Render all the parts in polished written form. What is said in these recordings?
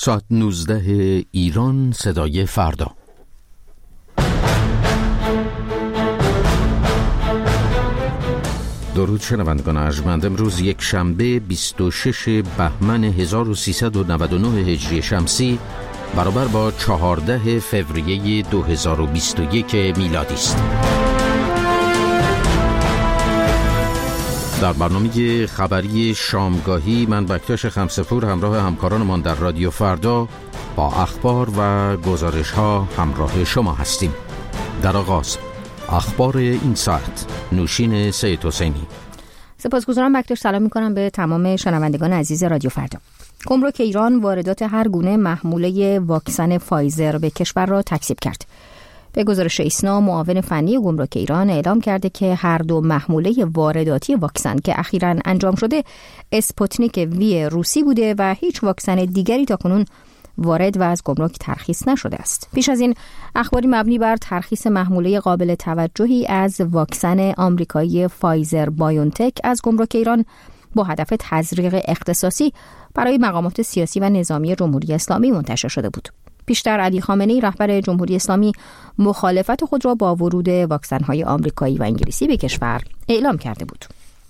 ساعت 19 ایران، صدای فردا. درود شنوندگان ارجمند. امروز یک شنبه 26 بهمن 1399 هجری شمسی برابر با 14 فوریه 2021 میلادی است. در برنامه خبری شامگاهی من بکتاش خمسپور همراه همکارانمان در رادیو فردا با اخبار و گزارش ها همراه شما هستیم. در آغاز اخبار این ساعت، نوشین سید حسینی. سپاسگزارم بکتاش. سلام میکنم به تمام شنوندگان عزیز رادیو فردا. گمرک ایران واردات هر گونه محموله واکسن فایزر به کشور را تکذیب کرد. به گزارش ایسنا، معاون فنی گمرک ایران اعلام کرده که هر دو محموله وارداتی واکسن که اخیراً انجام شده اسپوتنیک وی روسی بوده و هیچ واکسن دیگری تاکنون وارد و از گمرک ترخیص نشده است. پیش از این اخباری مبنی بر ترخیص محموله قابل توجهی از واکسن آمریکایی فایزر بایونتک از گمرک ایران با هدف تزریق اختصاصی برای مقامات سیاسی و نظامی جمهوری اسلامی منتشر شده بود. پیشتر علی خامنه‌ای رهبر جمهوری اسلامی مخالفت خود را با ورود واکسن‌های آمریکایی و انگلیسی به کشور اعلام کرده بود.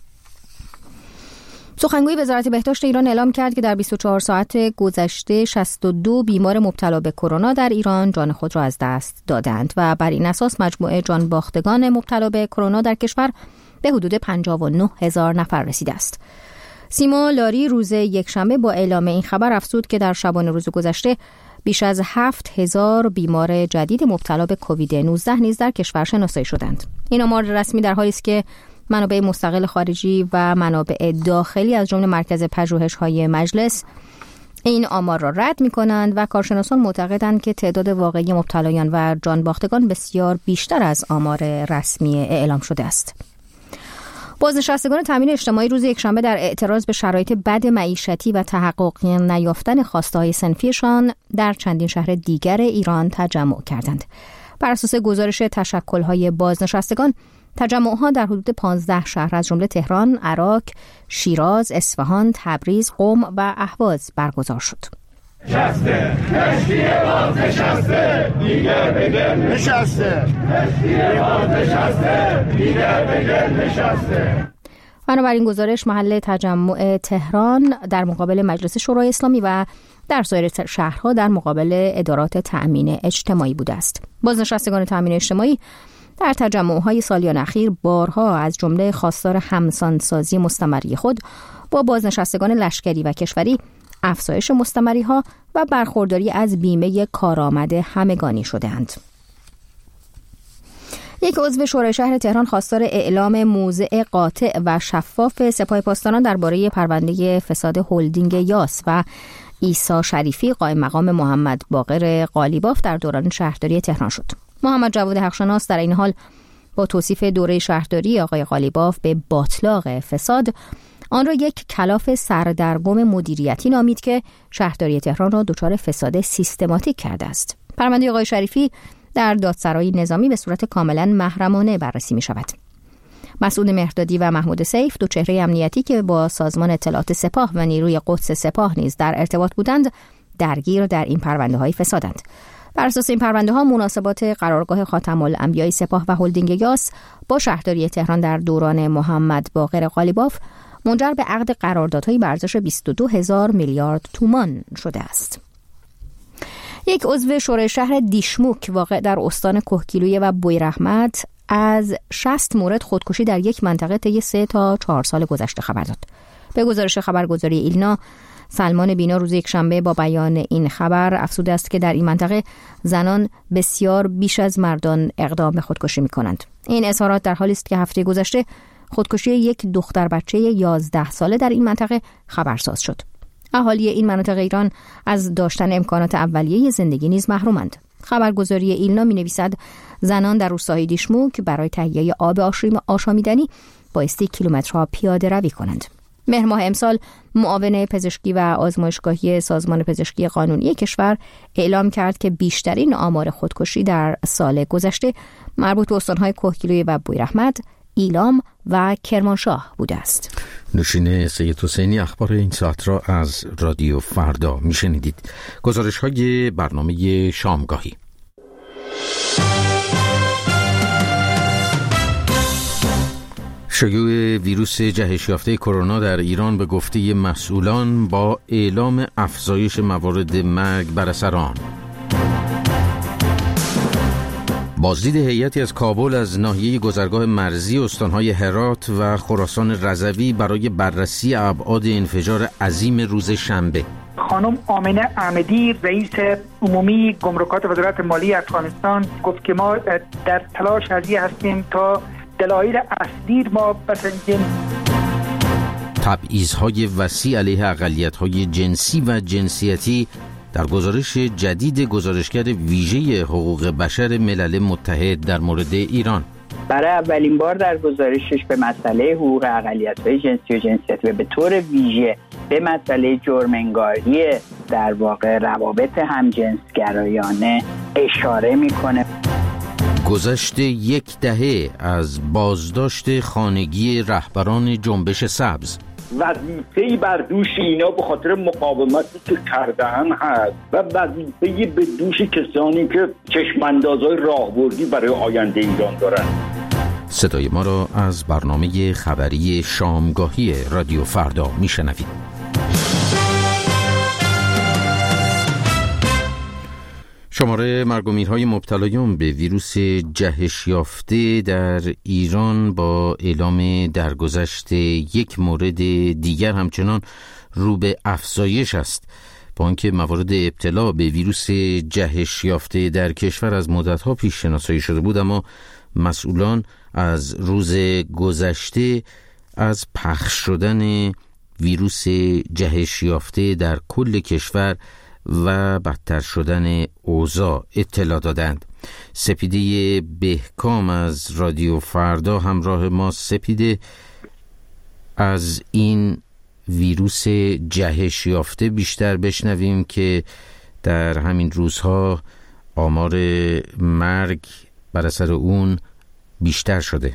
سخنگوی وزارت بهداشت ایران اعلام کرد که در 24 ساعت گذشته 62 بیمار مبتلا به کرونا در ایران جان خود را از دست دادند و بر این اساس مجموع جان باختگان مبتلا به کرونا در کشور به حدود 59,000 نفر رسیده است. سیما لاری روز یکشنبه با اعلام این خبر افزود که در شبانه روز گذشته بیش از 7,000 بیمار جدید مبتلا به کووید 19 نیز در کشور شناسایی شدند. این آمار رسمی در حالی است که منابع مستقل خارجی و منابع داخلی از جمله مرکز پژوهش‌های مجلس این آمار را رد می‌کنند و کارشناسان معتقدند که تعداد واقعی مبتلایان و جان باختگان بسیار بیشتر از آمار رسمی اعلام شده است. بازنشستگان تامین اجتماعی روز یکشنبه در اعتراض به شرایط بد معیشتی و تحقق نیافتن خواسته‌های صنفیشان در چندین شهر دیگر ایران تجمع کردند. بر اساس گزارش تشکل‌های بازنشستگان، تجمع‌ها در حدود 15 شهر از جمله تهران، عراق، شیراز، اصفهان، تبریز، قم و اهواز برگزار شد. نشسته کشتی باز نشسته دیگر به گل نشسته کشتی باز نشسته دیگر به گل نشسته. بنابراین گزارش محل تجمع تهران در مقابل مجلس شورای اسلامی و در سایر شهرها در مقابل ادارات تأمین اجتماعی بوده است. بازنشستگان تأمین اجتماعی در تجمع‌های سالیان اخیر بارها از جمله خواستار همسانسازی مستمری خود با بازنشستگان لشکری و کشوری، افزایش مستمری‌ها و برخورداری از بیمه کارآمد همگانی شده‌اند. یک عضو شورای شهر تهران خواستار اعلام موضع قاطع و شفاف سپاه پاسداران درباره پرونده فساد هلدینگ یاس و عیسی شریفی قائم مقام محمد باقر قالیباف در دوران شهرداری تهران شد. محمد جواد حقشناس در این حال با توصیف دوره شهرداری آقای قالیباف به باطلاق فساد آن را یک کلاف سردرگم مدیریتی نامید که شهرداری تهران را دچار فساد سیستماتیک کرده است. پرونده آقای شریفی در دادسرای نظامی به صورت کاملا محرمانه بررسی می شود. مسعود مهردادی و محمود سیف، دو چهره امنیتی که با سازمان اطلاعات سپاه و نیروی قدس سپاه نیز در ارتباط بودند، درگیر در این پرونده های فسادند. بر اساس این پرونده ها مناسبات قرارگاه خاتم الانبیاء سپاه و هلدینگ یاس با شهرداری تهران در دوران محمد باقر قالیباف منجر به عقد قراردادهای به ارزش 22,000 میلیارد تومان شده است. یک عضو شورای شهر دیشموک واقع در استان کهگیلویه و بویراحمد از 60 مورد خودکشی در یک منطقه طی 3 تا 4 سال گذشته خبر داد. به گزارش خبرگزاری ایلنا، سلمان بینا روز یکشنبه با بیان این خبر افزوده است که در این منطقه زنان بسیار بیش از مردان اقدام به خودکشی می‌کنند. این اظهارات در حالی است که هفته گذشته خودکشی یک دختر بچه 11 ساله در این منطقه خبرساز شد. اهالی این مناطق ایران از داشتن امکانات اولیه زندگی نیز محرومند. خبرگزاری ایلنا می‌نویسد زنان در روستای دیشموک برای تهیه آب آشامیدنی بایستی کیلومترها پیاده روی کنند. مهر ماه امسال معاون پزشکی و آزمایشگاهی سازمان پزشکی قانونی کشور اعلام کرد که بیشترین آمار خودکشی در سال گذشته مربوط به استان‌های کهگیلویه و بویراحمد، ایلام و کرمانشاه بوده است. نوشین سید حسینی اخبار این ساعت را از رادیو فردا میشنیدید. گزارش های برنامه شامگاهی. شیوع ویروس جهش یافته کرونا در ایران به گفته مسئولان با اعلام افزایش موارد مرگ بر اثر آن. بازدید هیئتی از کابل از ناحیه گذرگاه مرزی استانهای هرات و خراسان رضوی برای بررسی ابعاد انفجار عظیم روز شنبه. خانم آمنه احمدی رئیس عمومی گمرکات وزارت مالی افغانستان گفت که ما در تلاش هستیم تا دلایل اصلی ما بسنجیم. تبعیض‌های وسیع علیه اقلیت‌های جنسی و جنسیتی در گزارش جدید گزارشگر ویژه حقوق بشر ملل متحد در مورد ایران. برای اولین بار در گزارشش به مسئله حقوق اقلیت‌های جنسی و جنسیتی و به طور ویژه به مسئله جرم‌انگاری در واقع روابط همجنسگرایانه اشاره می‌کنه. گذشت یک دهه از بازداشت خانگی رهبران جنبش سبز. وظیفه‌ای بر دوش اینا به خاطر مقاومتی که کردن هست و وظیفه‌ای به دوش کسانی که چشم‌اندازهای راهبردی برای آینده ایران دارن. صدای ما را از برنامه خبری شامگاهی رادیو فردا میشنوید. شماره مرگ و میرهای مبتلایان به ویروس جهش یافته در ایران با اعلام درگذشت یک مورد دیگر همچنان رو به افزایش است. با آنکه موارد ابتلا به ویروس جهش یافته در کشور از مدت‌ها پیش شناسایی شده بود، اما مسئولان از روز گذشته از پخش شدن ویروس جهش یافته در کل کشور و بدتر شدن اوضاع اطلاع دادند. سپیده بهکام از رادیو فردا همراه ما. سپیده، از این ویروس جهش یافته بیشتر بشنویم که در همین روزها آمار مرگ بر اثر اون بیشتر شده.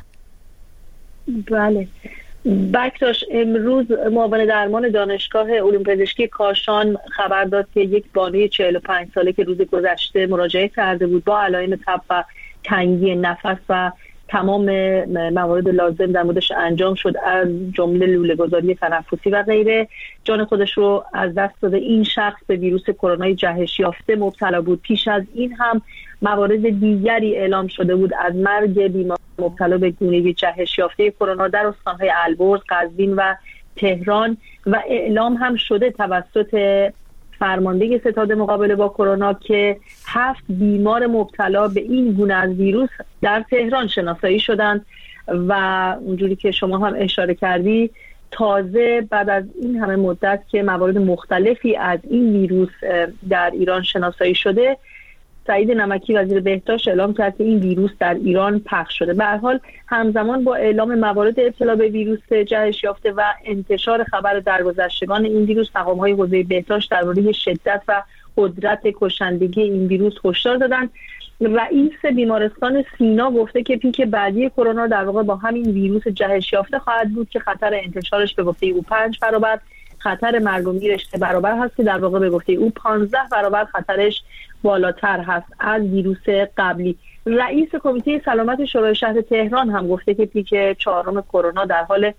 بله، بکتاش امروز معاون درمان دانشگاه علوم پزشکی کاشان خبر داد که یک بانوی 45 ساله که روز گذشته مراجعه کرده بود با علائم تب و تنگی نفس و تمام موارد لازم در موردش انجام شد، از جمله لوله‌گذاری تنفسی و غیره، جان خودش رو از دست داده. این شخص به ویروس کرونا جهش یافته مبتلا بود. پیش از این هم موارد دیگری اعلام شده بود از مرگ بیمار مبتلا به گونه جهش یافته کرونا در استان‌های البرز، قزوین و تهران و اعلام هم شده توسط فرمانده ستاد مقابله با کرونا که 7 بیمار مبتلا به این گونه از ویروس در تهران شناسایی شدند و اونجوری که شما هم اشاره کردی تازه بعد از این همه مدت که موارد مختلفی از این ویروس در ایران شناسایی شده، سعید نمکی وزیر بهداشت اعلام کرد که این ویروس در ایران پخش شده. به هر حال همزمان با اعلام موارد ابتلا به ویروس جهش یافته و انتشار خبر درگذشتگان این ویروس، مقام‌های حوزه بهداشت درباره شدت و قدرت کشندگی این ویروس هشدار دادند. رئیس بیمارستان سینا گفته که پیک بعدی کرونا در واقع با همین ویروس جهش یافته خواهد بود که خطر انتشارش به گفته او 5 برابر، خطر مرگ و میرش 3 برابر هست که در واقع به گفته او 15 برابر خطرش بالاتر هست از ویروس قبلی. رئیس کمیته سلامت شورای شهر تهران هم گفته که پیک 4 کرونا در حال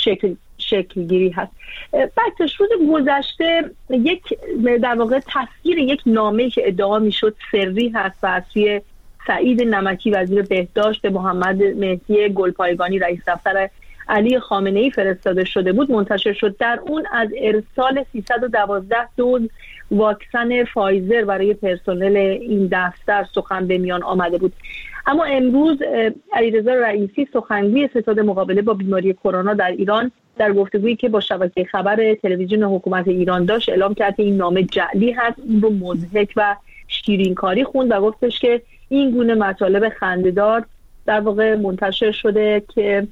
شکل گیری هست. بعدش روز گذشته یک در واقع تصویر یک نامه‌ای که ادعا میشد سری هست و از سوی سعید نمکی وزیر بهداشت به محمد مهدی گلپایگانی رئیس دفتر علی خامنه‌ای فرستاده شده بود منتشر شد. در اون از ارسال 312 دوز واکسن فایزر برای پرسنل این دفتر سخن به میان آمده بود. اما امروز علیرضا رئیسی سخنگوی ستاد مقابله با بیماری کرونا در ایران در گفتگویی که با شبکه خبر تلویزیون حکومت ایران داشت اعلام کرد که این نامه جعلی هست، این رو مضحک و شیرینکاری خوند و گفتش که این گونه مطالب خنده‌دار در واقع منتشر شده که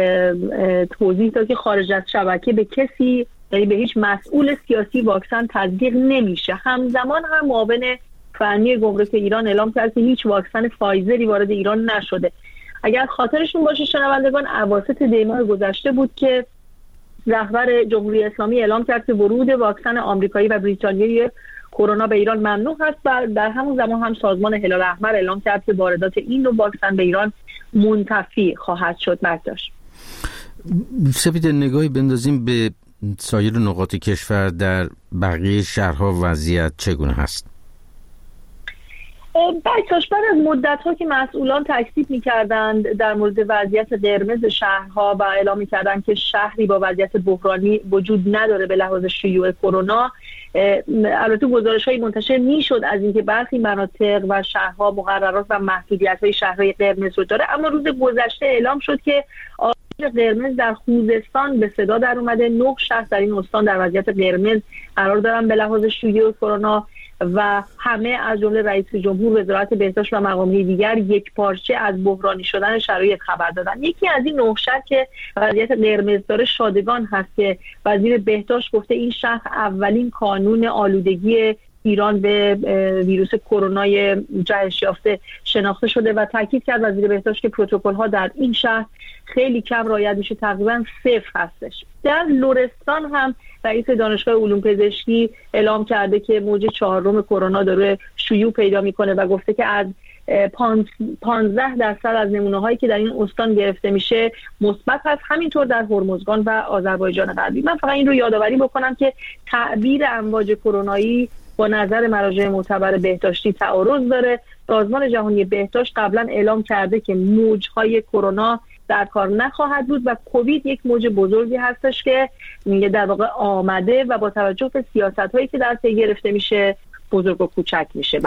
توضیح داد که خارج از شبکه به کسی، یعنی به هیچ مسئول سیاسی واکسن تزریق نمیشه. همزمان هم معاون فنی گمرک ایران اعلام کرد که هیچ واکسن فایزری وارد ایران نشده. اگر خاطرشون باشه شنوندگان، اواسط دی ماه گذشته بود که رهبر جمهوری اسلامی اعلام کرد که ورود واکسن آمریکایی و بریتانیایی کرونا به ایران ممنوع هست و در همون زمان هم سازمان هلال احمر اعلام کرد که واردات این نوع واکسن به ایران منتفی خواهد شد. برداشت سپید، نگاهی بندازیم به سایر نقاط کشور، در بقیه شهرها وضعیت چگونه هست؟ بعد از مدت‌ها که مسئولان تکذیب می‌کردند در مورد وضعیت قرمز شهرها و اعلام می‌کردند که شهری با وضعیت بحرانی وجود نداره به لحاظ شیوع کرونا، البته گزارش‌هایی منتشر می‌شد از اینکه برخی مناطق و شهرها مقررات و محدودیت‌های شهرهای قرمز رو داره، اما روز گذشته اعلام شد که قرمز در خوزستان به صدا در اومده. 9 شهر در این استان در وضعیت قرمز قرار دارن به لحاظ شیوع کرونا و همه از جمله رئیس جمهور، وزارت بهداشت و مقام‌های دیگر یک پارچه از بحرانی شدن شرایط خبر دادن. یکی از این 9 شهر که وضعیت قرمز داره شادگان هست که وزیر بهداشت گفته این شهر اولین کانون آلودگی ایران به ویروس کرونای جهش یافته شناخته شده و تاکید کرد وزیر بهداشت که پروتکل‌ها در این شهر خیلی کم رعایت میشه، تقریبا 0 هستش. در لرستان هم رئیس دانشگاه علوم پزشکی اعلام کرده که موج 4 کرونا داره شیوع پیدا میکنه و گفته که از 15% از نمونه‌هایی که در این استان گرفته میشه مثبت هست. همینطور در هرمزگان و آذربایجان غربی. من فقط این رو یادآوری بکنم که تعبیر امواج کرونایی با نظر مراجع معتبر بهداشتی تعارض داره. سازمان جهانی بهداشت قبلا اعلام کرده که موج‌های کرونا در کار نخواهد بود و کووید یک موج بزرگی هستش که در واقع آمده و با توجه به سیاست‌هایی که در پی گرفته میشه بزرگ و کوچک میشه.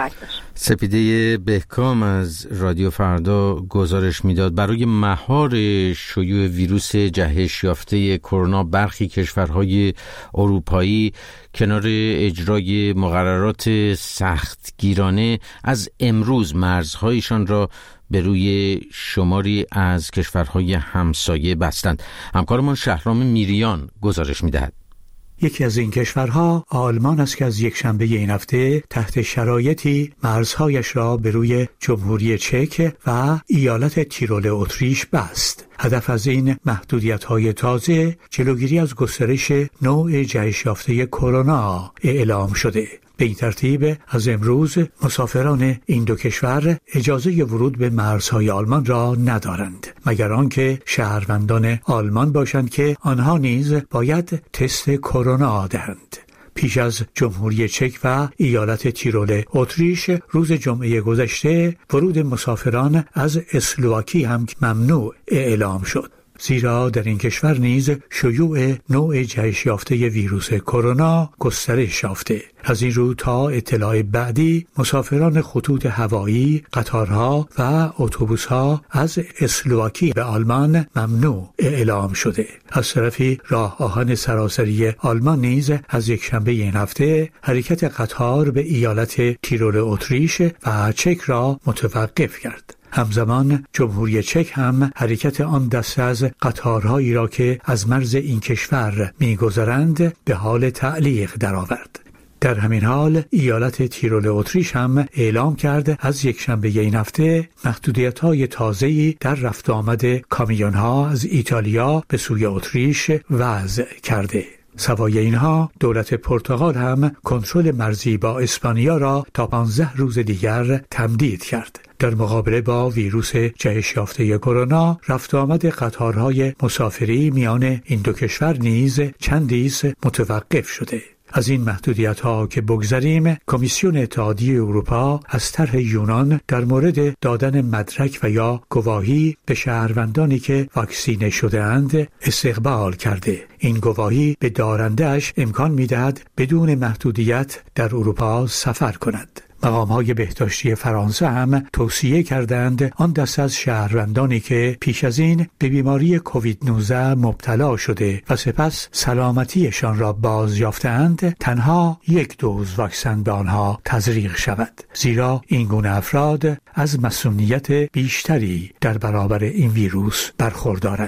سپیده بهکام از رادیو فردا گزارش میداد برای مهار شیوع ویروس جهش یافته کرونا برخی کشورهای اروپایی کنار اجرای مقررات سختگیرانه از امروز مرزهایشان را به روی شماری از کشورهای همسایه بستند. همکارمان شهرام میریان گزارش میدهد. یکی از این کشورها آلمان است که از یکشنبه این هفته تحت شرایطی مرزهایش را به روی جمهوری چک و ایالت تیرول اتریش بست. هدف از این محدودیت‌های تازه جلوگیری از گسترش نوع جهش یافته کرونا اعلام شده. به این ترتیب از امروز مسافران این دو کشور اجازه ورود به مرزهای آلمان را ندارند مگر آنکه شهروندان آلمان باشند که آنها نیز باید تست کرونا دهند. پیش از جمهوری چک و ایالت تیرول اتریش روز جمعه گذشته ورود مسافران از اسلواکی هم ممنوع اعلام شد، زیرا در این کشور نیز شیوع نوع جهش یافته ویروس کرونا گسترش یافته. از این رو تا اطلاع بعدی مسافران خطوط هوایی، قطارها و اتوبوسها از اسلواکی به آلمان ممنوع اعلام شده. از طرفی راه آهن سراسری آلمان نیز از یکشنبه این هفته حرکت قطار به ایالت تیرول اتریش و چک را متوقف کرد. همزمان جمهوری چک هم حرکت آن دسته از قطارهایی را که از مرز این کشور می‌گذرند به حال تعلیق درآورد. در همین حال ایالت تیرول اتریش هم اعلام کرد از یکشنبه این هفته محدودیت‌های تازه‌ای در رفت آمد کامیون‌ها از ایتالیا به سوی اتریش وضع کرده. سوای اینها دولت پرتغال هم کنترل مرزی با اسپانیا را تا 15 روز دیگر تمدید کرد. در مقابله با ویروس جهش یافته کرونا رفت آمد قطارهای مسافری میان این دو کشور نیز چندیز متوقف شده. از این محدودیت‌ها که بگذریم، کمیسیون اتحادیه اروپا از طرح یونان در مورد دادن مدرک و یا گواهی به شهروندانی که واکسینه شده‌اند استقبال کرده. این گواهی به دارنده‌اش امکان می‌دهد بدون محدودیت در اروپا سفر کند. مقام‌های بهداشتی فرانسه هم توصیه کردند آن دسته از شهروندانی که پیش از این به بیماری کووید 19 مبتلا شده و سپس سلامتیشان را باز یافتند تنها 1 دوز واکسن به آنها تزریق شود، زیرا این گونه افراد از مسئولیت بیشتری در برابر این ویروس برخوردارند.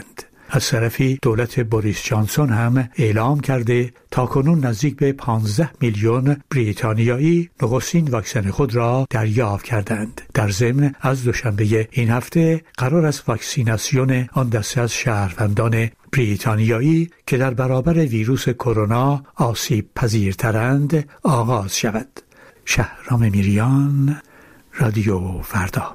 از طرفی دولت بوریس جانسون هم اعلام کرده تاکنون نزدیک به 15 میلیون بریتانیایی نخستین واکسن خود را دریافت کردند. در ضمن از دوشنبه این هفته قرار است واکسیناسیون آن دسته از شهروندان بریتانیایی که در برابر ویروس کرونا آسیب پذیرترند آغاز شود. شهرام میریان، رادیو فردا.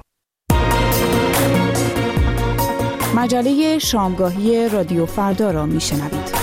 مجله شامگاهی رادیو فردا را میشنوید.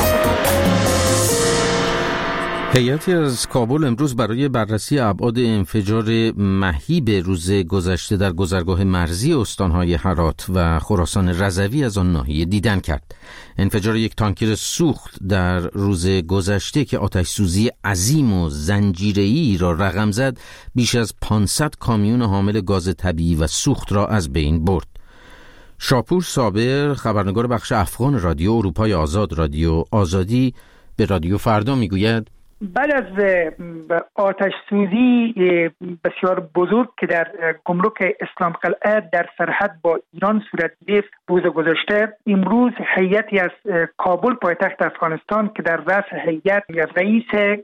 هیئتی از کابل امروز برای بررسی ابعاد انفجار مهیب روز گذشته در گذرگاه مرزی استانهای هرات و خراسان رضوی از آن ناحیه دیدن کرد. انفجار یک تانکر سوخت در روز گذشته که آتش سوزی عظیم و زنجیره‌ای را رقم زد، بیش از 500 کامیون حامل گاز طبیعی و سوخت را از بین برد. شاپور صابر، خبرنگار بخش افغان رادیو اروپای آزاد رادیو آزادی، به رادیو فردا میگوید بعد از آتش سوزی بسیار بزرگ که در گمرک اسلام قلعه در سرحد با ایران صورت گرفت روز گذشته، امروز هیئتی از کابل پایتخت افغانستان که در رأس هیئت رئیس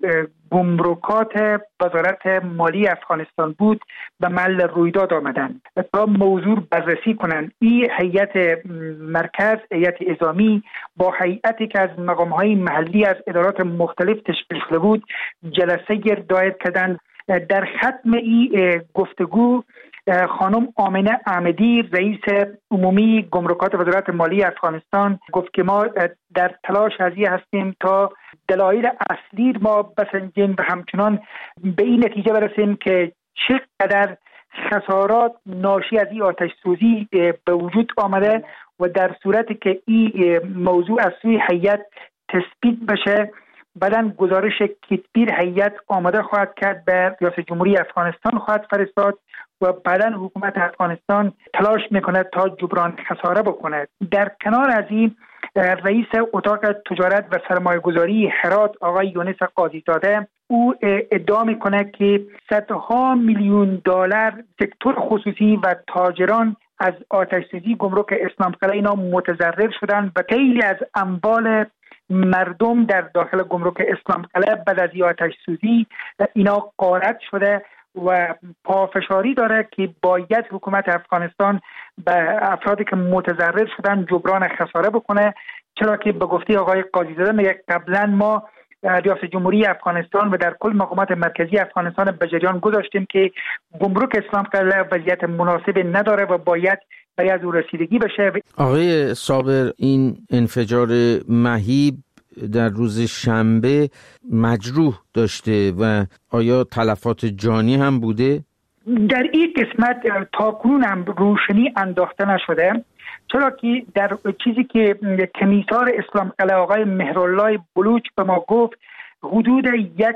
گمرکات وزارت مالی افغانستان بود به محل رویداد آمدند تا موضوع بررسی کنند. این هیئت مرکز، هیئت نظامی با هیئتی که از مقام‌های محلی از ادارات مختلف تشکیل شده بود جلسه گردآید کردند. در ختم این گفتگو خانم آمنه احمدی رئیس عمومی گمرکات وزارت مالی افغانستان گفت که ما در تلاش ازی هستیم تا دلایل اصلی ما بسنجیم و همچنان به این نتیجه برسیم که چقدر خسارات ناشی از این آتش سوزی به وجود آمده و در صورتی که این موضوع از سوی هیئت تثبیت بشه بعداً گزارش کتبی هیئت آماده خواهد کرد به ریاست جمهوری افغانستان خواهد فرستاد و بعداً حکومت افغانستان تلاش میکنه تا جبران خساره بکنه. در کنار از این رئیس اتاق تجارت و سرمایه گذاری هرات آقای یونس قاضی زاده او ادعا میکنه که صدها میلیون دلار سکتور خصوصی و تاجران از آتش سوزی گمرک اسلام قلعه اینا متضرر شدن و خیلی از اموال مردم در داخل گمرک اسلام قلعه بعد از آتش سوزی اینا غارت شده و پافشاری داره که باید حکومت افغانستان به افرادی که متضرر شدن جبران خساره بکنه، چرا که به گفته آقای قاضی زاده میگه قبلا ما ریاست جمهوری افغانستان و در کل مقامات مرکزی افغانستان به جریان گذاشتیم که گمرک اسلام قلعه وضعیت مناسب نداره و باید برای از او رسیدگی بشه. آقای صابر، این انفجار مهیب در روز شنبه مجروح داشته و آیا تلفات جانی هم بوده؟ در این قسمت تاکنون هم روشنی انداخته نشده، چرا که در چیزی که کمیسار اسلام قلعه آقای مهرالله بلوچ به ما گفت حدود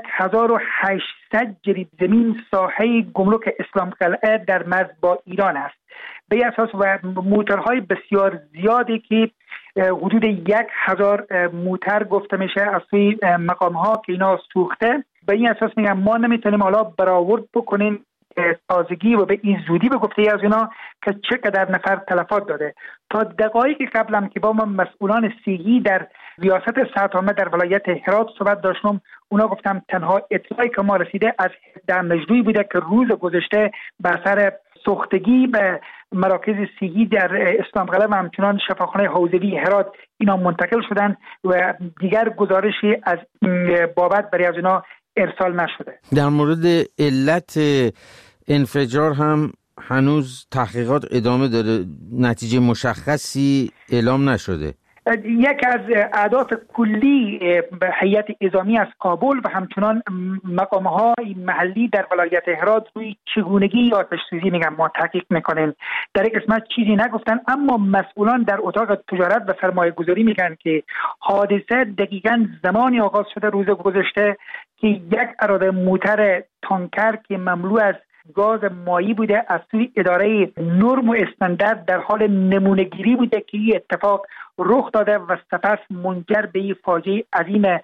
1800 جریب زمین ساحه گمرک اسلام قلعه در مرز با ایران است. به اساس و موترهای بسیار زیادی که حدود 1000 موتر گفته میشه از سوی مقام ها که اینا سوخته. به این اساس میگم ما نمیتونیم حالا برآورد بکنیم تازگی و به این زودی به گفته از اینا که چقدر نفر تلفات داده. تا دقایقی قبلم که با ما مسئولان سیگی در ریاست سرطامه در ولایت هرات صحبت داشتم، اونا گفتم تنها اطلاعی که ما رسیده از در مجروحی بوده که روز گذشته به اثر سوختگی به مراکز سیگی در اسلام قلعه و همچنان شفاخانه حوزوی هرات اینا منتقل شدن و دیگر گزارشی از بابت برای از اینا ارسال نشده. در مورد علت انفجار هم هنوز تحقیقات ادامه داره، نتیجه مشخصی اعلام نشده. یک از اهداف کلی هیئت نظامی از کابل و همچنان مقام‌های محلی در ولایت هرات روی چگونگی آتش سوزی ما تحقیق میکنیم. در این قسمت چیزی نگفتن، اما مسئولان در اتاق تجارت و سرمایه گذاری میگن که حادثه دقیقاً زمانی آغاز شده روز گذشته که یک اراده موتر تانکر که مملو از گاز مایی بوده از سوی اداره نرم و استاندارد در حال نمونه گیری بوده که این اتفاق رخ داده و سپس منجر به این فاجعه عظیم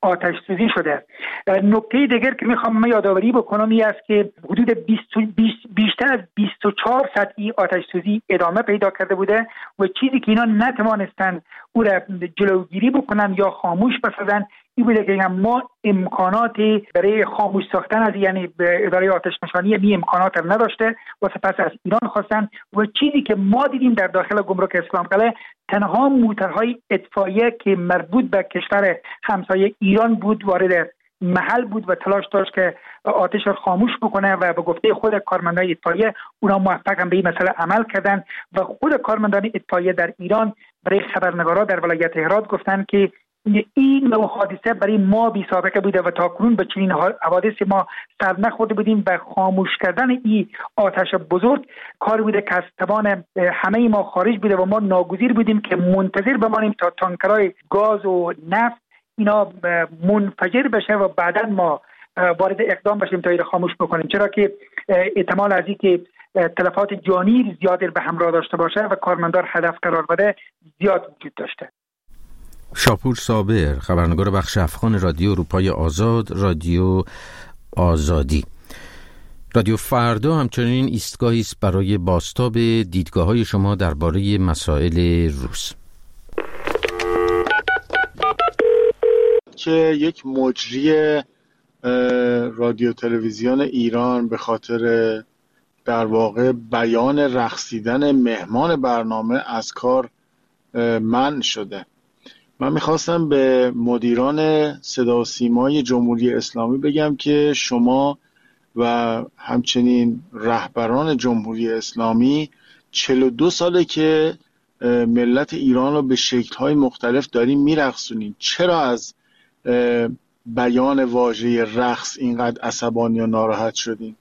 آتش سوزی شده. نکته دیگر که میخوام یادآوری بکنم این است که حدود بیشتر از 24 ساعتی آتش سوزی ادامه پیدا کرده بوده و چیزی که اینا نتوانستن او را جلوگیری بکنن یا خاموش بسازن این بوده که ما امکاناتی برای خاموش ساختن از یعنی اداره آتش نشانی می امکانات هم نداشته و سپس از ایران خواستن و چیزی که ما دیدیم در داخل گمرک اسلام قلعه تنها موترهای اطفائیه که مربوط به کشور همسایه ایران بود وارد محل بود و تلاش داشت که آتش را خاموش بکنه و به گفته خود کارمندان اطفائیه اونا موفق هم به این مسئله عمل کردن و خود کارمندان اطفائیه در ایران برای خبرنگارا در ولایت هرات گفتن که این نوع حادثه برای ما بی سابقه بوده و تاکنون به چنین حوادثی ما سر نخورده بودیم و خاموش کردن این آتش بزرگ کاری بوده که از توان همه ما خارج بوده و ما ناگزیر بودیم که منتظر بمانیم تا تانکرهای گاز و نفت اینا منفجر بشه و بعدا ما وارد اقدام بشیم تا این خاموش بکنیم، چرا که احتمال از این که تلفات جانی زیادی به همراه داشته باشه و کارمندار هدف قرار بده زیاد وجود داشته. شاپور صابر، خبرنگار بخش افغان رادیو اروپای آزاد، رادیو آزادی. رادیو فردا همچنین ایستگاهی است برای بازتاب دیدگاه‌های شما درباره مسائل روز. که یک مجری رادیو تلویزیون ایران به خاطر در واقع بیان رقصیدن مهمان برنامه از کار منع شده. من میخواستم به مدیران صدا و سیمای جمهوری اسلامی بگم که شما و همچنین رهبران جمهوری اسلامی 42 ساله که ملت ایران رو به شکل‌های مختلف دارین میرقصونین. چرا از بیان واژه رقص اینقدر عصبانی و ناراحت شدین؟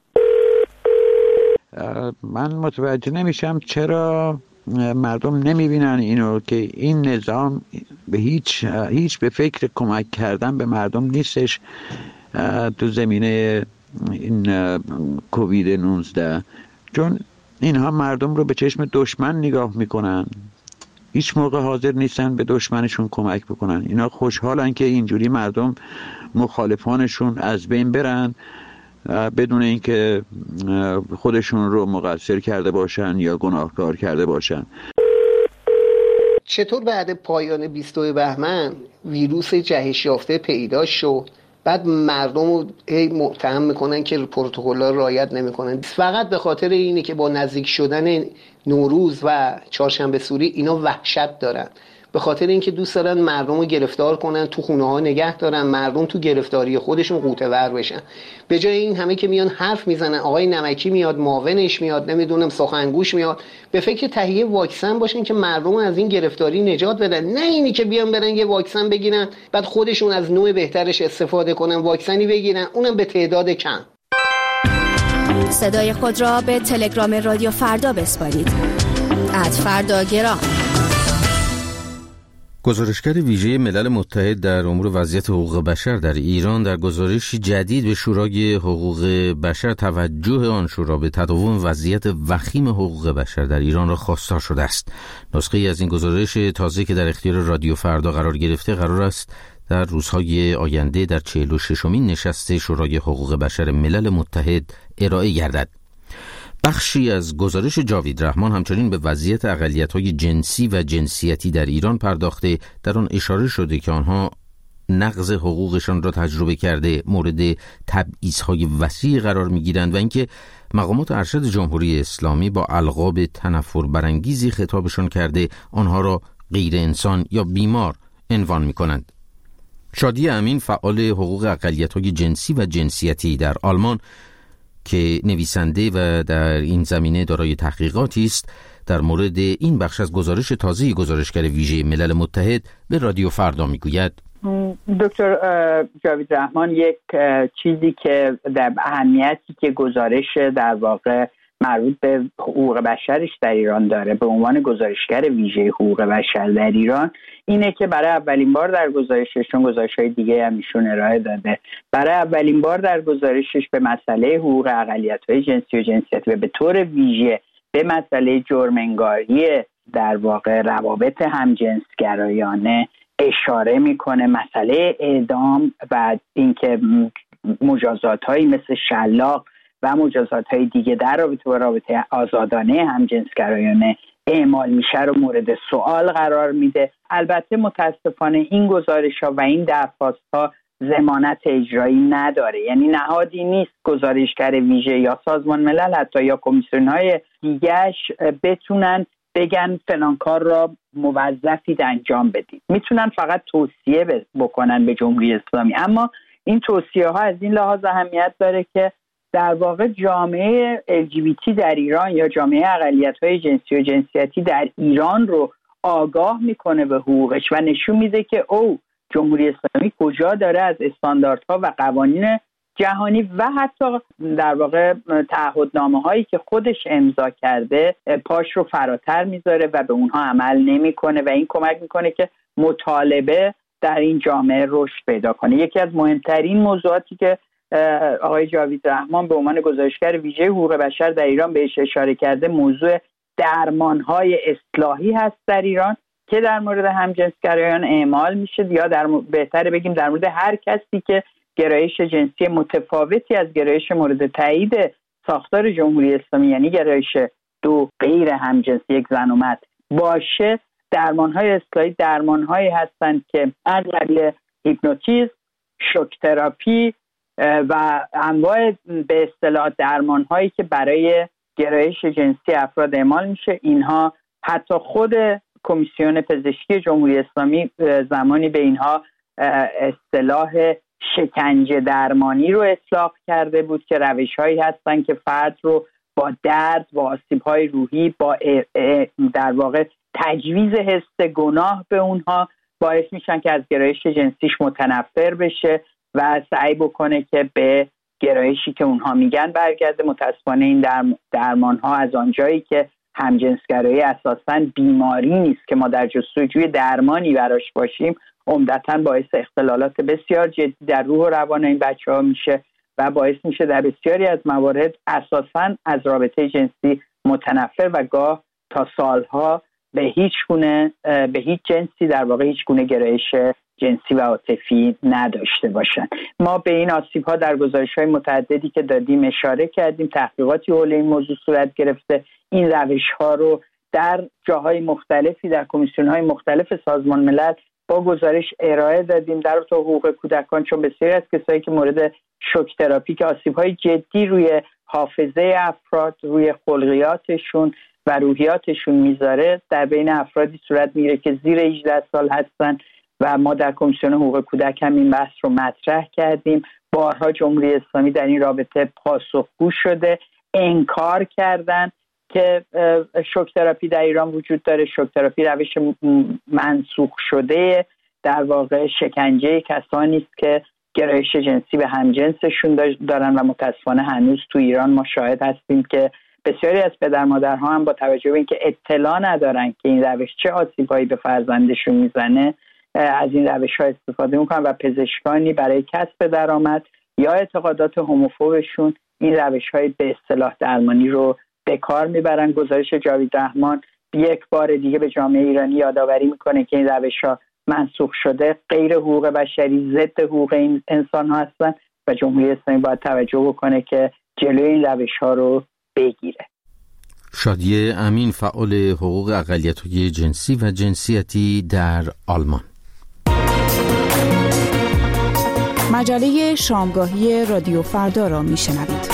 من متوجه نمیشم چرا مردم نمیبینن اینو که این نظام به هیچ به فکر کمک کردن به مردم نیستش تو زمینه این کووید 19، چون اینها مردم رو به چشم دشمن نگاه میکنن، هیچ موقع حاضر نیستن به دشمنشون کمک بکنن. اینا خوشحالن که اینجوری مردم مخالفانشون از بین برن بدون اینکه خودشون رو مقصر کرده باشن یا گناهکار کرده باشن. چطور بعد پایان 22 بهمن ویروس جهش یافته پیدا شد، بعد مردم رو متهم میکنن که پروتکل‌ها رو رعایت نمیکنن فقط به خاطر اینه که با نزدیک شدن نوروز و چهارشنبه سوری اینا وحشت دارن، به خاطر اینکه دوست دارن مردم رو گرفتار کنن، تو خونه ها نگه دارن، مردم تو گرفتاری خودشون غوطه ور بشن. به جای این همه که میان حرف میزنن، آقای نمکی میاد، معاونش میاد، نمیدونم سخنگوش میاد، به فکر تهیه واکسن باشن که مردم از این گرفتاری نجات بدن، نه اینی که بیان برن یه واکسن بگیرن بعد خودشون از نوع بهترش استفاده کنن، واکسنی بگیرن اونم به تعداد کم. صدای خود را به تلگرام رادیو فردا بسپارید. @فرداگرام. گزارشگر ویژه ملل متحد در امور وضعیت حقوق بشر در ایران در گزارشی جدید به شورای حقوق بشر توجه آن شورا به تداوم وضعیت وخیم حقوق بشر در ایران را خواستار شده است. نسخه از این گزارش تازه که در اختیار رادیو فردا قرار گرفته قرار است در روزهای آینده در 46مین نشست شورای حقوق بشر ملل متحد ارائه گردد. بخشی از گزارش جاوید رحمان همچنین به وضعیت اقلیت‌های جنسی و جنسیتی در ایران پرداخته. در آن اشاره شده که آنها نقض حقوقشان را تجربه کرده، مورد تبعیض‌های وسیع قرار می‌گیرند و اینکه مقامات ارشد جمهوری اسلامی با القاب تنفر برانگیزی خطابشان کرده آنها را غیر انسان یا بیمار عنوان می‌کنند. شادی امین، فعال حقوق اقلیت‌های جنسی و جنسیتی در آلمان که نویسنده و در این زمینه دارای تحقیقاتی است، در مورد این بخش از گزارش تازه گزارشگر ویژه ملل متحد به رادیو فردا میگوید. دکتر جاوید رحمان یک چیزی که در اهمیتی که گزارش در واقع مربوط به حقوق بشرش در ایران داره به عنوان گزارشگر ویژه حقوق بشر در ایران اینه که برای اولین بار در گزارشش، چون گزارش‌های دیگه هم ایشون ارائه داده، برای اولین بار در گزارشش به مسئله حقوق اقلیت‌های جنسی و جنسیتی و به طور ویژه به مسئله جرم‌انگاری در واقع روابط همجنسگرایانه اشاره میکنه. مسئله اعدام و اینکه مجازات‌هایی مثل شلاق و مجازات‌های دیگه در رابطه با رابطه آزادانه همجنسگرایانه اعمال میشه رو مورد سوال قرار میده. البته متاسفانه این گزارش‌ها و این درخواست‌ها ضمانت اجرایی نداره، یعنی نهادی نیست گزارشگر ویژه یا سازمان ملل حتی یا کمیسیون‌های دیگه‌اش بتونن بگن فلان کار را موظفید انجام بدید. میتونن فقط توصیه بکنن به جمهوری اسلامی، اما این توصیه ها از این لحاظ اهمیت داره که در واقع جامعه LGBT در ایران یا جامعه اقلیت‌های جنسی و جنسیتی در ایران رو آگاه میکنه به حقوقش و نشون میده که جمهوری اسلامی کجا داره از استانداردها و قوانین جهانی و حتی در واقع تعهدنامه هایی که خودش امضا کرده پاش رو فراتر میذاره و به اونها عمل نمیکنه و این کمک میکنه که مطالبه در این جامعه رشد پیدا کنه. یکی از مهمترین موضوعاتی که آقای جاوید رحمان به عنوان گزارشگر ویژه حقوق بشر در ایران بهش اشاره کرده موضوع درمان‌های اصلاحی هست در ایران که در مورد همجنسگرایان اعمال میشه، یا بهتره بگیم در مورد هر کسی که گرایش جنسی متفاوتی از گرایش مورد تایید ساختار جمهوری اسلامی یعنی گرایش دو غیر همجنسی یک زن و مرد باشه. درمان‌های اصلاحی درمان‌هایی هستند که از قبیل هیپنوتیزم، شوک تراپی و انواع به اصطلاح درمان‌هایی که برای گرایش جنسی افراد اعمال میشه. اینها حتی خود کمیسیون پزشکی جمهوری اسلامی زمانی به اینها اصطلاح شکنجه درمانی رو اطلاق کرده بود که روش‌هایی هستن که فرد رو با درد، با آسیب‌های روحی، با در واقع تجویز حس گناه به اونها باعث میشن که از گرایش جنسیش متنفر بشه و سعی بکنه که به گرایشی که اونها میگن برگرده. متاسفانه این درمان‌ها از آنجایی که همجنسگرایی اساساً بیماری نیست که ما در جستجوی درمانی براش باشیم، عمدتاً باعث اختلالات بسیار جدی در روح و روان این بچه‌ها میشه و باعث میشه در بسیاری از موارد اساساً از رابطه جنسی متنفر و گاه تا سالها به هیچ جنسی در واقع هیچ گونه گرایش جنسی و عاطفی نداشته باشن. ما به این آسیب‌ها در گزارش‌های متعددی که دادیم اشاره کردیم، تحقیقاتی حول این موضوع صورت گرفته. این روش‌ها رو در جاهای مختلفی در کمیسیون‌های مختلف سازمان ملل با گزارش ارائه دادیم. در رابطه حقوق کودکان چون بسیاری از کسایی که مورد شوک تراپی که آسیب‌های جدی روی حافظه افراد، روی خلقیاتشون و روحیاتشون میذاره، در بین افرادی صورت میگیره که زیر 18 سال هستن و ما در کمیسیون حقوق کودک هم این بحث رو مطرح کردیم. بارها جمهوری اسلامی در این رابطه پاسخگو شده، انکار کردن که شوک تراپی در ایران وجود داره. شوک تراپی روش منسوخ شده در واقع شکنجه کسانی است که گرایش جنسی به همجنسشون دارن و متاسفانه هنوز تو ایران ما شاهد هستیم که بسیاری از پدر مادرها هم با توجه به اینکه اطلاع ندارن که این روش چه آسیبایی به فرزندشون میزنه از این روش‌ها استفاده میکنن و پزشکانی برای کسب درآمد یا اعتقادات هوموفوبشون این روش‌های به اصطلاح درمانی رو به کار میبرن. گزارش جاوید رحمان یک بار دیگه به جامعه ایرانی یادآوری میکنه که این روش‌ها منسوخ شده، غیر حقوق بشری، ضد حقوق این انسان‌ها هستن و جمهوری اسلامی باید توجه بکنه که جلوی این روش‌ها رو بگیره. شادیه امین، فعال حقوق اقلیت‌های جنسی و جنسیتی در آلمان. مجله شامگاهی رادیو فردا را میشنوید.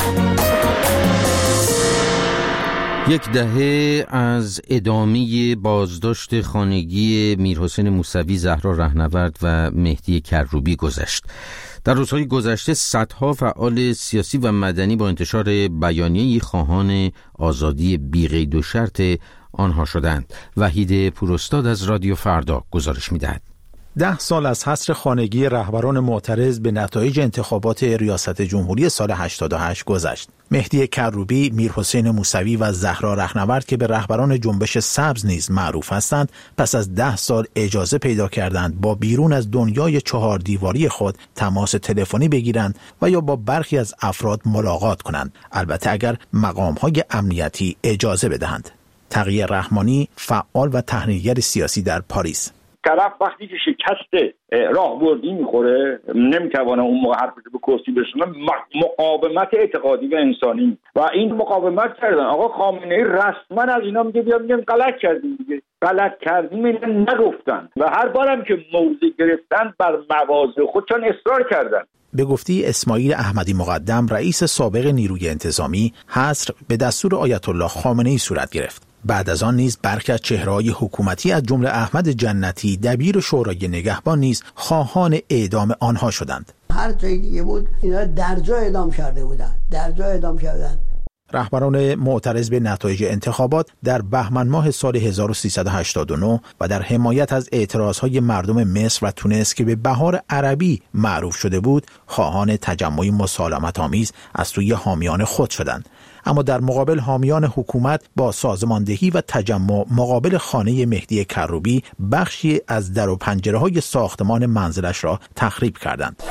یک دهه از ادامه بازداشت خانگی میرحسین موسوی، زهرا رهنورد و مهدی کروبی گذشت. در روزهای گذشته صدها فعال سیاسی و مدنی با انتشار بیانیه‌ای خواهان آزادی بی‌قید و شرط آنها شدند. وحید پوراستاد از رادیو فردا گزارش می‌دهد. 10 سال از حصر خانگی رهبران معترض به نتایج انتخابات ریاست جمهوری سال 88 گذشت. مهدی کروبی، میرحسین موسوی و زهرا رهنورد که به رهبران جنبش سبز نیز معروف هستند، پس از 10 سال اجازه پیدا کردند با بیرون از دنیای 4 دیواری خود تماس تلفنی بگیرند و یا با برخی از افراد ملاقات کنند، البته اگر مقام‌های امنیتی اجازه بدهند. تقی رحمانی، فعال و تحلیلگر سیاسی در پاریس: طرف وقتی که شکست راهبردی میخوره نمیتونه اون موقع حرفش به کرسی برسونه، مقاومت اعتقادی و انسانی و این مقاومت کردن. آقا خامنه‌ای رسما از اینا میگه میگن غلط کردیم دیگه، غلط کردیم اینا نگفتن و هر بارم که موضع گرفتن بر مواضع خودشان اصرار کردن. به گفته اسماعیل احمدی مقدم رئیس سابق نیروی انتظامی، حصر به دستور آیت الله خامنه‌ای صورت گرفت. بعد از آن نیز برخی از چهره‌های حکومتی از جمله احمد جنتی دبیر شورای نگهبان نیز خواهان اعدام آنها شدند. هر جایی دیگه بود اینا در جا اعدام کرده بودند. رهبران معترض به نتایج انتخابات در بهمن ماه سال 1389 و در حمایت از اعتراضهای مردم مصر و تونس که به بهار عربی معروف شده بود، خواهان تجمعی مسالمت‌آمیز از سوی حامیان خود شدند. اما در مقابل حامیان حکومت با سازماندهی و تجمع مقابل خانه مهدی کروبی بخشی از در و پنجره‌های ساختمان منزلش را تخریب کردند.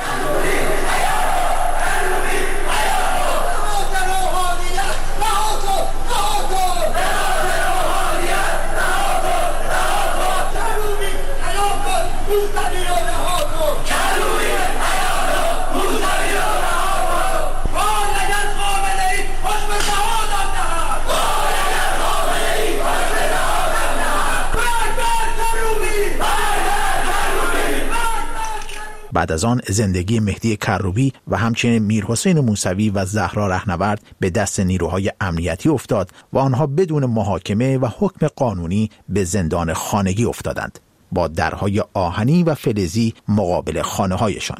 بعد از آن زندگی مهدی کروبی و همچنین میرحسین موسوی و زهرا رهنورد به دست نیروهای امنیتی افتاد و آنها بدون محاکمه و حکم قانونی به زندان خانگی افتادند با درهای آهنی و فلزی مقابل خانه‌هایشان.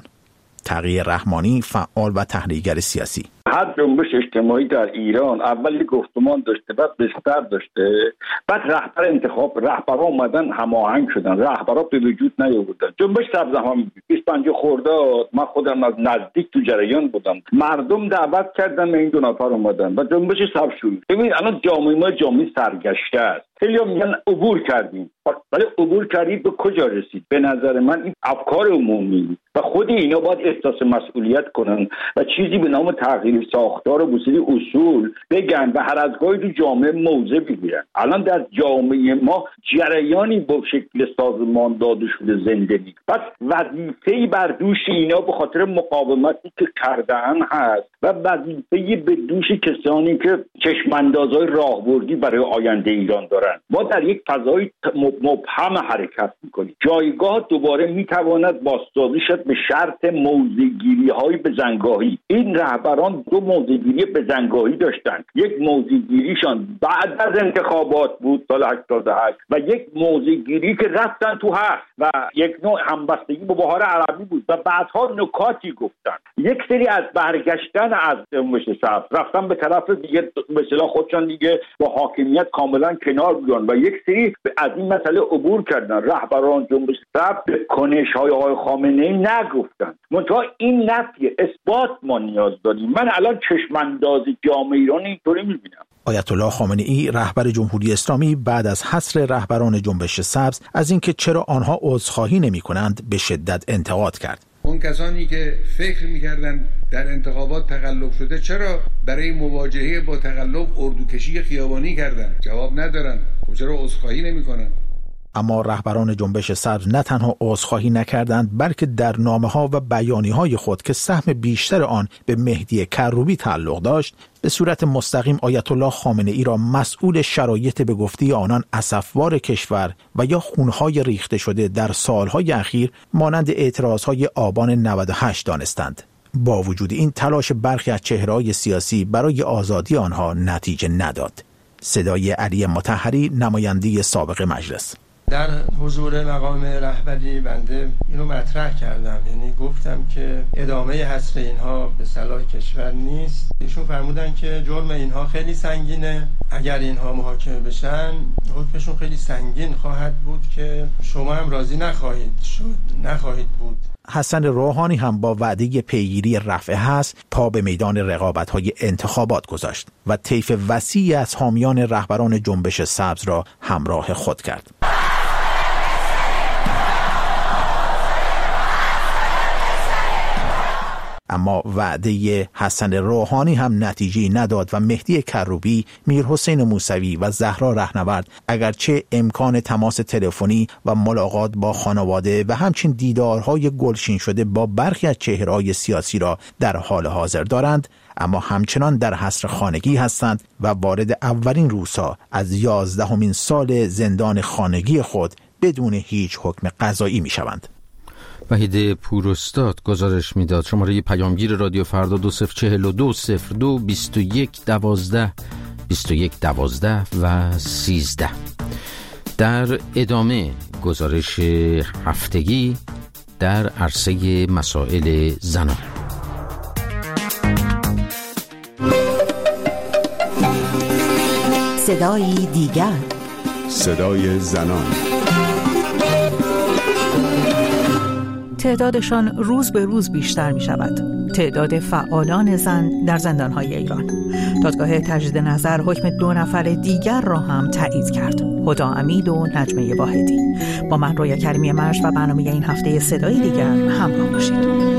تقی رحمانی، فعال و تحلیلگر سیاسی: هر جنبش اجتماعی در ایران اول گفتمان داشته، بعد بستر داشته، بعد رهبران اومدن هماهنگ شدن، رهبران به وجود نیاوردن. جنبش سبزه‌ها 25 خرداد من خودم از نزدیک تو جریان بودم، مردم دعوت کردن، این دو نفر اومدن و جنبش سبز شد. ببین الان جامعه ما جامعه سرگشته است. خیلی‌ها میگن عبور کردیم، ولی عبور کردید به کجا رسید؟ به نظر من این افکار عمومی و خود اینا باید احساس مسئولیت کنن و چیزی به نام تغییر ساختار و بسیاری اصول بگن و هر از گاهی تو جامعه موضع بگیرن. الان در جامعه ما جریانی با شکل سازمان داده شده زندگی، پس وظیفه‌ای بر دوش اینا به خاطر مقاومتی که کردن هست و وظیفه‌ای به دوش کسانی که چشم‌اندازهای راهبردی برای آینده ایران دارن. ما در یک فضای مبهم حرکت میکنیم. جایگاه دوباره میتواند بازسازی شد به شرط موضع‌گیری‌های بزنگاهی. این رهبران دو موضع‌گیری بزنگاهی داشتن. یک موضع‌گیریشان بعد از انتخابات بود سال 88 و یک موضع‌گیری که رفتن تو هست و یک نوع همبستگی با بهار عربی بود و بعدها نکاتی گفتن. یک سری از برگشتن از جنبش سبز رفتن به طرف دیگه، به اصطلاح خودشان دیگه با حاکمیت کاملا کنار بیان و یک سری از این مسئله عبور کردن. رهبران جنبش سبز به کنش‌های آقای خامنه‌ای نگفتن. منتها این نفی اثبات ما نیاز داریم. من الان چشم‌انداز جامعه ایران اینطوری می‌بینم. آیت الله خامنه‌ای رهبر جمهوری اسلامی بعد از حصر رهبران جنبش سبز از اینکه چرا آنها عذرخواهی نمی‌کنند به شدت انتقاد کرد. اون کسانی که فکر می‌کردند در انتخابات تقلب شده چرا برای مواجهه با تقلب اردوکشی خیابانی کردند؟ جواب ندارن. خب چرا عذرخواهی نمی‌کنند؟ اما رهبران جنبش سبز نه تنها عذرخواهی نکردند بلکه در نامه‌ها و بیانیه‌های خود که سهم بیشتر آن به مهدی کروبی تعلق داشت به صورت مستقیم آیت الله خامنه‌ای را مسئول شرایط به گفته آنان اسفبار کشور و یا خونهای ریخته شده در سالهای اخیر مانند اعتراضهای آبان 98 دانستند. با وجود این تلاش برخی از چهره‌های سیاسی برای آزادی آنها نتیجه نداد. صدای علی مطهری، نماینده سابق مجلس: در حضور مقام رهبری بنده اینو مطرح کردم، یعنی گفتم که ادامه حصر اینها به صلاح کشور نیست. ایشون فرمودن که جرم اینها خیلی سنگینه، اگر اینها محاکمه بشن حکمشون خیلی سنگین خواهد بود که شما هم راضی نخواهید بود. حسن روحانی هم با وعده پیگیری رفع حصر پا به میدان رقابت‌های انتخابات گذاشت و طیف وسیعی از حامیان رهبران جنبش سبز را همراه خود کرد. اما وعده حسن روحانی هم نتیجه نداد و مهدی کروبی، میرحسین موسوی و زهرا رهنورد اگرچه امکان تماس تلفنی و ملاقات با خانواده و همچنین دیدارهای گلچین شده با برخی از چهره‌های سیاسی را در حال حاضر دارند، اما همچنان در حصر خانگی هستند و وارد اولین روزها از 11مین سال زندان خانگی خود بدون هیچ حکم قضایی می شوند. وحید پوراستاد گزارش میداد. شماره پیامگیر رادیو فردا 2042 02 21 12 21 12 و 13. در ادامه گزارش هفتگی در عرصه مسائل زنان. صدای دیگر، صدای زنان. تعدادشان روز به روز بیشتر می شود. تعداد فعالان زن در زندانهای ایران. دادگاه تجدید نظر حکم 2 نفر دیگر را هم تایید کرد. هدی امید و نجمه واحدی. با من رویا کریمی مرج و برنامه این هفته صدای دیگر همراه باشید.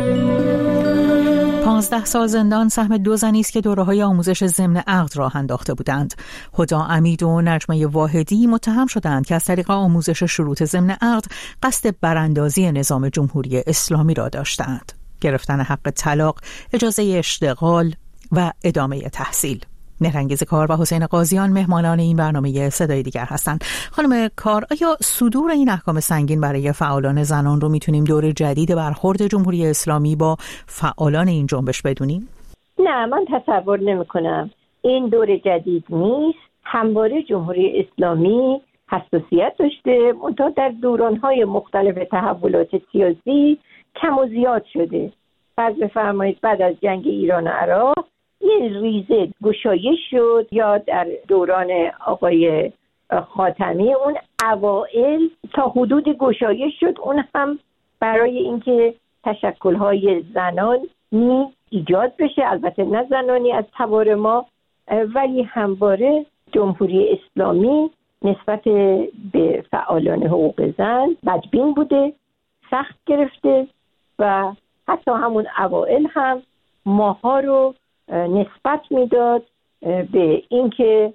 15 سال زندان سهم 2 زنی است که دوره‌های آموزش ضمن عقد راه انداخته بودند. هدی امید و نجمه واحدی متهم شدند که از طریق آموزش شروط ضمن عقد قصد براندازی نظام جمهوری اسلامی را داشتند. گرفتن حق طلاق، اجازه اشتغال و ادامه تحصیل. نهرانگیز کار و حسین قاضیان مهمانان این برنامه صدای دیگر هستند. خانم کار، آیا صدور این احکام سنگین برای فعالان زنان رو میتونیم دور جدید برخورد جمهوری اسلامی با فعالان این جنبش بدونیم؟ نه، من تصور نمی کنم. این دور جدید نیست. همواره جمهوری اسلامی حساسیت داشته، منتها در دورانهای مختلف تحولات سیاسی کم و زیاد شده. فرض بفرمایید بعد از جنگ ایران و عراق یه ریزه گشایش شد، یا در دوران آقای خاتمی اون اوائل تا حدود گشایش شد، اون هم برای اینکه تشکل‌های زنانی ایجاد بشه، البته نه زنانی از تبار ما، ولی همواره جمهوری اسلامی نسبت به فعالان حقوق زن بدبین بوده، سخت گرفته و حتی همون اوائل هم ماها رو نسبت میداد به اینکه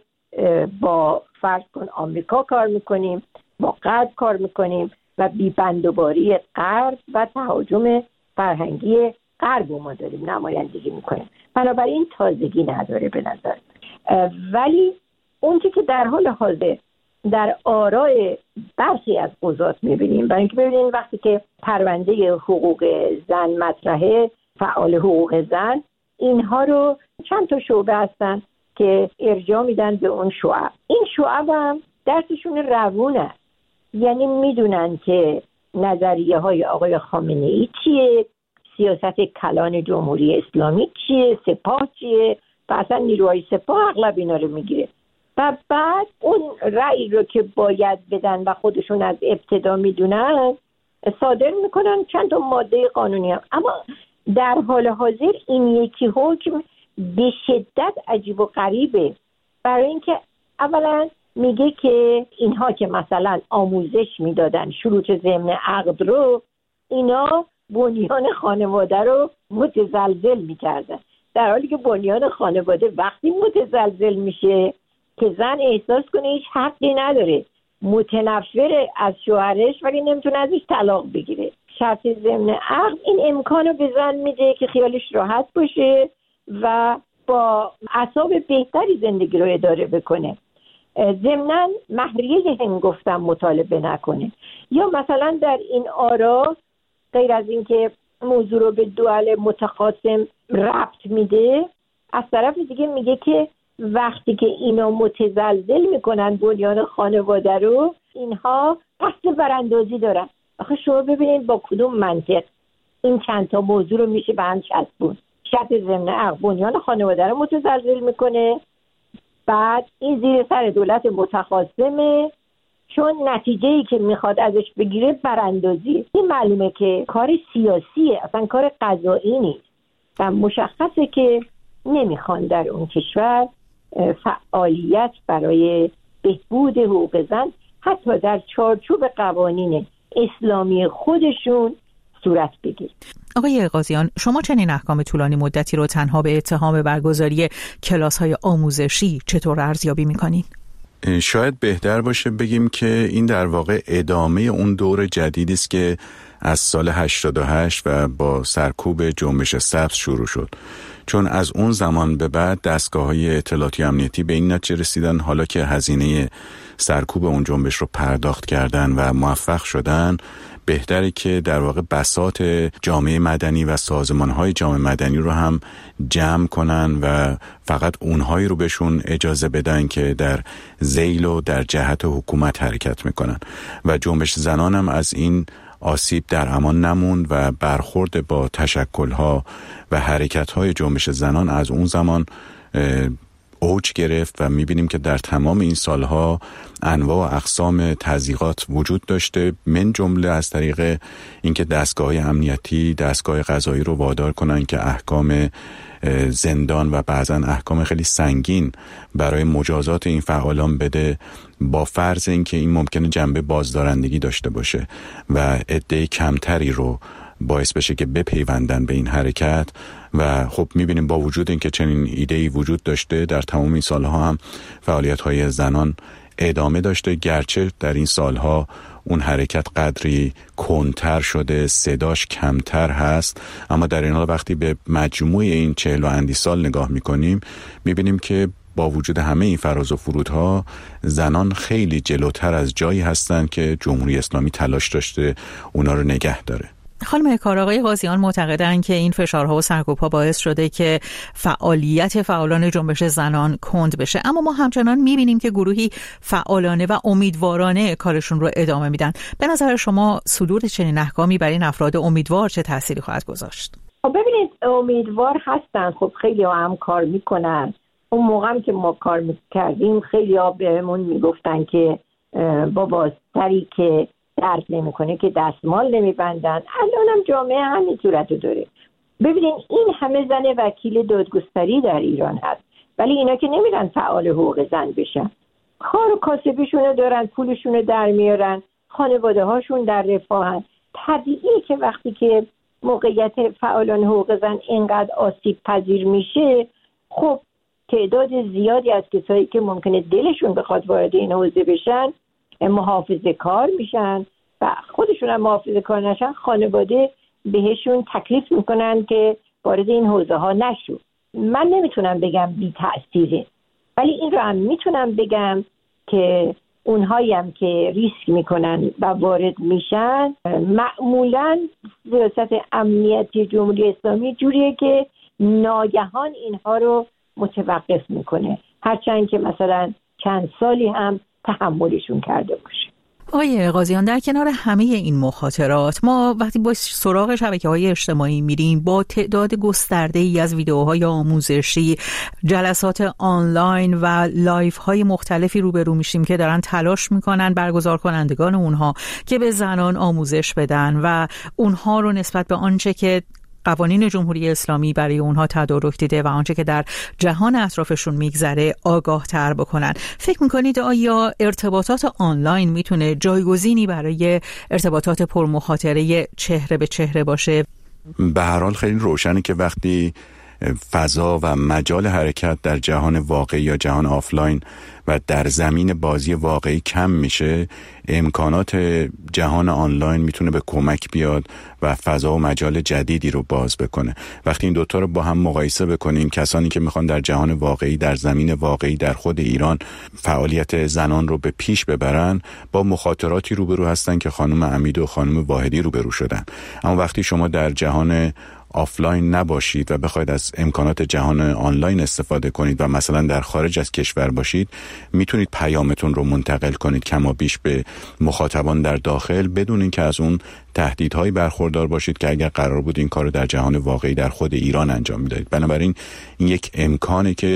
با فرض کن آمریکا کار میکنیم، با غرب کار میکنیم و بی‌بندوباری غرب و تهاجم فرهنگی غرب ما داریم نمایندگی میکنیم. بنابراین تازگی نداره به نظر. ولی اون که در حال حاضر در آراء برخی از قضات میبینیم، برای اینکه ببینید وقتی که پرونده حقوق زن مطرحه، فعال حقوق زن اینها رو چند تا شعبه هستن که ارجاع میدن به اون شعب. این شعب هم درسشون روونه، یعنی میدونن که نظریه های آقای خامنه ای چیه، سیاست کلان جمهوری اسلامی چیه، سپاه چیه و اصلا نیروهای سپاه اغلب اینا رو میگیره و بعد اون رأی رو که باید بدن و خودشون از ابتدا میدونن صادر میکنن چند تا ماده قانونی هم. اما در حال حاضر این یکی حکم به شدت عجیب و غریبه، برای اینکه اولا میگه که اینها که مثلا آموزش میدادن شروط ضمن عقد رو، اینا بنیان خانواده رو متزلزل میکردن، در حالی که بنیان خانواده وقتی متزلزل میشه که زن احساس کنه هیچ حقی نداره، متنفر از شوهرش ولی نمیتونه ازش طلاق بگیره. شرط ضمن عقد این امکانو به زن میده که خیالش راحت باشه و با اعصاب بهتری زندگی رو اداره بکنه. ضمناً مهریه هنگفتم مطالبه نکنه. یا مثلا در این آرا غیر از اینکه موضوع رو به دوال متخاصم ربط میده، از طرف دیگه میگه که وقتی که اینا متزلزل میکنن بنیان خانواده رو، اینها قصد براندازی دارن. آخه شما ببینید با کدوم منطق این چند تا موضوع رو میشه به هم چسبون. شرط ضمن عقد بنیان خانواده رو متزلزل میکنه، بعد این زیر سر دولت متخاصمه، چون نتیجه‌ای که میخواد ازش بگیره براندازی. این معلومه که کار سیاسیه، اصلا کار قضایی نیست و مشخصه که نمیخوان در اون کشور فعالیت برای بهبود حقوق زن حتی در چارچوب قوانین اسلامی خودشون صورت بگیره. آقای قاضیان، شما چنین احکام طولانی مدتی رو تنها به اتهام برگزاری کلاس‌های آموزشی چطور ارزیابی می‌کنین؟ شاید بهتر باشه بگیم که این در واقع ادامه اون دور جدیدی است که از سال 88 و با سرکوب جنبش سبز شروع شد. چون از اون زمان به بعد دستگاه‌های اطلاعاتی امنیتی به این نتیجه رسیدن حالا که هزینه سرکوب اون جنبش رو پرداخت کردن و موفق شدن، بهتره که در واقع بساط جامعه مدنی و سازمان‌های جامعه مدنی رو هم جمع کنن و فقط اونهایی رو بهشون اجازه بدن که در ذیل و در جهت حکومت حرکت میکنن و جنبش زنان هم از این آسیب در امان نموند و برخورد با تشکل‌ها و حرکت‌های جنبش زنان از اون زمان اوج گرفت و می‌بینیم که در تمام این سالها انواع و اقسام تضییقات وجود داشته، من جمله از طریق اینکه دستگاه امنیتی، دستگاه قضایی رو وادار کنن که احکام زندان و بعضا احکام خیلی سنگین برای مجازات این فعالان بده، با فرض اینکه این ممکنه جنبه بازدارندگی داشته باشه و عده کمتری رو باعث بشه که بپیوندن به این حرکت. و خب میبینیم با وجود اینکه چنین ایده‌ای وجود داشته، در تمام این سالها هم فعالیت‌های زنان ادامه داشته، گرچه در این سالها اون حرکت قدری کندتر شده، صداش کمتر هست، اما در این حال وقتی به مجموع این 40 و اندی سال نگاه میکنیم میبینیم که با وجود همه این فراز و فرودها زنان خیلی جلوتر از جایی هستن که جمهوری اسلامی تلاش داشته اونا رو نگه داره. خانم کار، آقای قاضیان معتقدند که این فشارها و سرکوب‌ها باعث شده که فعالیت فعالان جنبش زنان کند بشه، اما ما همچنان می‌بینیم که گروهی فعالانه و امیدوارانه کارشون رو ادامه میدن. به نظر شما صدور چنین احکامی برای این افراد امیدوار چه تأثیری خواهد گذاشت؟ ببینید، امیدوار هستن، خب خیلی هم کار میکنن. اون موقعی که ما کار میکردیم خیلی ها بهمون میگفتن که بابا سری که درد نمیکنه که دستمال نمیبندن. الانم جامعه همین صورت رو داره. ببینین این همه زن وکیل دادگستری در ایران هست، ولی اینا که نمیرن فعال حقوق زن بشن. کار و کاسبیشون رو دارن، پولشون رو در میارن، خانواده هاشون در رفاهن. طبیعیه که وقتی که موقعیت فعالان حقوق زن اینقدر آسیب پذیر میشه، خب تعداد زیادی از کسایی که ممکنه دلشون بخواد وارد این حوزه بشن محافظه کار میشن و خودشون هم محافظه کار نشن، خانواده بهشون تکلیف میکنن که وارد این حوزه ها نشو. من نمیتونم بگم بی تأثیره، ولی این رو هم میتونم بگم که اونهایی هم که ریسک میکنن و وارد میشن معمولا سیاست امنیتی جمهوری اسلامی جوریه که ناگهان اینها رو متوقف میکنه، هرچند که مثلا چند سالی هم تحملشون کرده باشه. آقای قاضیان، در کنار همه این مخاطرات ما وقتی با سراغ شبکه‌های اجتماعی میریم با تعداد گسترده‌ای از ویدیوهای آموزشی، جلسات آنلاین و لایف‌های مختلفی روبرو میشیم که دارن تلاش میکنن برگزار کنندگان اونها که به زنان آموزش بدن و اونها رو نسبت به آنچه که قوانین جمهوری اسلامی برای اونها تدارک دیده و آنچه که در جهان اطرافشون میگذره آگاه تر بکنن. فکر میکنید آیا ارتباطات آنلاین میتونه جایگزینی برای ارتباطات پرمخاطره چهره به چهره باشه؟ به هر حال خیلی روشنه که وقتی فضا و مجال حرکت در جهان واقعی یا جهان آفلاین و در زمین بازی واقعی کم میشه، امکانات جهان آنلاین میتونه به کمک بیاد و فضا و مجال جدیدی رو باز بکنه. وقتی این دوتا رو با هم مقایسه بکنیم، کسانی که میخوان در جهان واقعی، در زمین واقعی در خود ایران فعالیت زنان رو به پیش ببرن، با مخاطراتی روبرو هستن که خانم امیل و خانم واحدی روبرو شدن. اما وقتی شما در جهان آفلاین نباشید و بخواید از امکانات جهان آنلاین استفاده کنید و مثلا در خارج از کشور باشید، میتونید پیامتون رو منتقل کنید کما بیش به مخاطبان در داخل بدون اینکه از اون تهدیدهایی برخوردار باشید که اگر قرار بود این کار رو در جهان واقعی در خود ایران انجام میدادید. بنابراین این یک امکانه که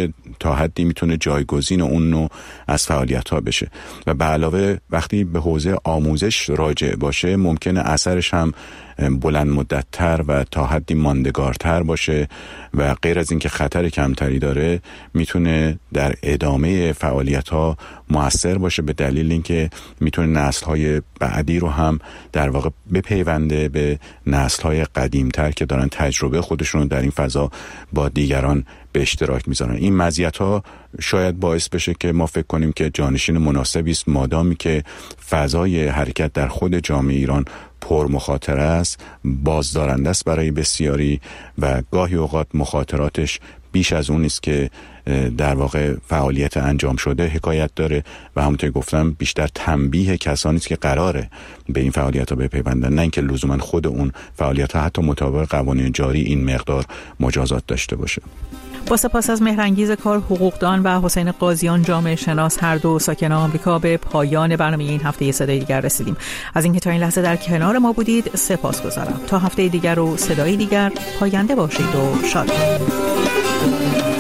تا حدی میتونه جایگزین اون نوع از فعالیت ها بشه و به علاوه وقتی به حوزه آموزش راجع باشه ممکنه اثرش هم بلند مدت‌تر و تا حدی ماندگارتر باشه و غیر از اینکه خطر کمتری داره میتونه در ادامه فعالیت‌ها مؤثر باشه به دلیل اینکه میتونه نسل‌های بعدی رو هم در واقع بپیونده به نسل‌های قدیم‌تر که دارن تجربه خودشون رو در این فضا با دیگران به اشتراک میذارن. این مزیت‌ها شاید باعث بشه که ما فکر کنیم که جانشین مناسبی است مادامی که فضای حرکت در خود جامعه ایران پر مخاطره است، بازدارنده است برای بسیاری و گاهی اوقات مخاطراتش بیش از اون است که در واقع فعالیت انجام شده حکایت داره و همونطور گفتم بیشتر تنبیه کسانی است که قراره به این فعالیت ها بپیوندن، نه اینکه لزوما خود اون فعالیت ها حتی مطابق قوانین جاری این مقدار مجازات داشته باشه. با سپاس از مهرانگیز کار حقوقدان و حسین قاضیان جامعه شناس هر دو ساکن آمریکا به پایان برنامه این هفته صدای دیگر رسیدیم. از اینکه تا این لحظه در کنار ما بودید سپاسگزارم. تا هفته دیگر و صدای دیگر پاینده باشید و شاد باشید.